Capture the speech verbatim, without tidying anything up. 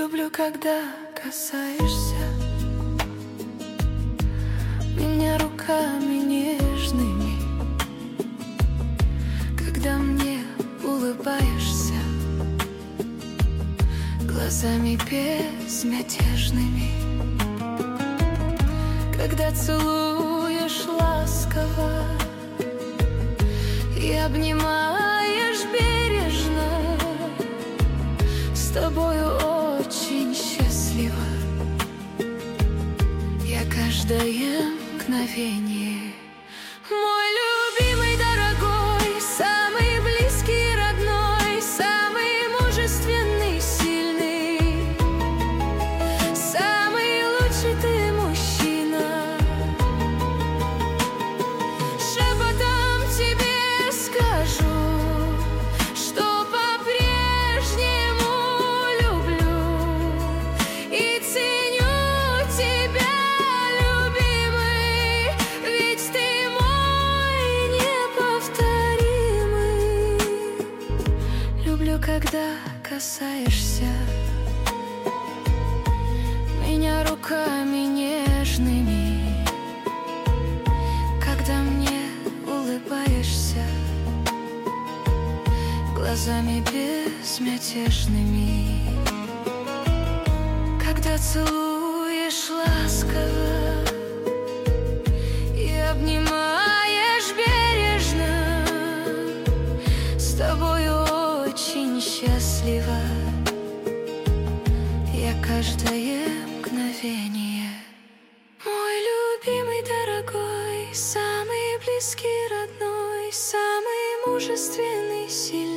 Люблю, когда касаешься меня руками нежными, когда мне улыбаешься глазами безмятежными, когда целуешь ласково и обнимаешь бережно. С тобою очень счастлива я каждое мгновение. Мой любимый, дорогой, самый близкий, родной, самый мужественный, сильный, самый лучший ты мужчина. Шепотом тебе скажу, что по-прежнему люблю и ценю тебя, любимый, ведь ты мой неповторимый. Люблю, когда касаешься меня руками нежными, когда мне улыбаешься глазами безмятежными, когда целуешь ласково и обнимаешь бережно. С тобою очень счастлива я каждое мгновение. Мой любимый, дорогой, самый близкий, родной, самый мужественный, сильный,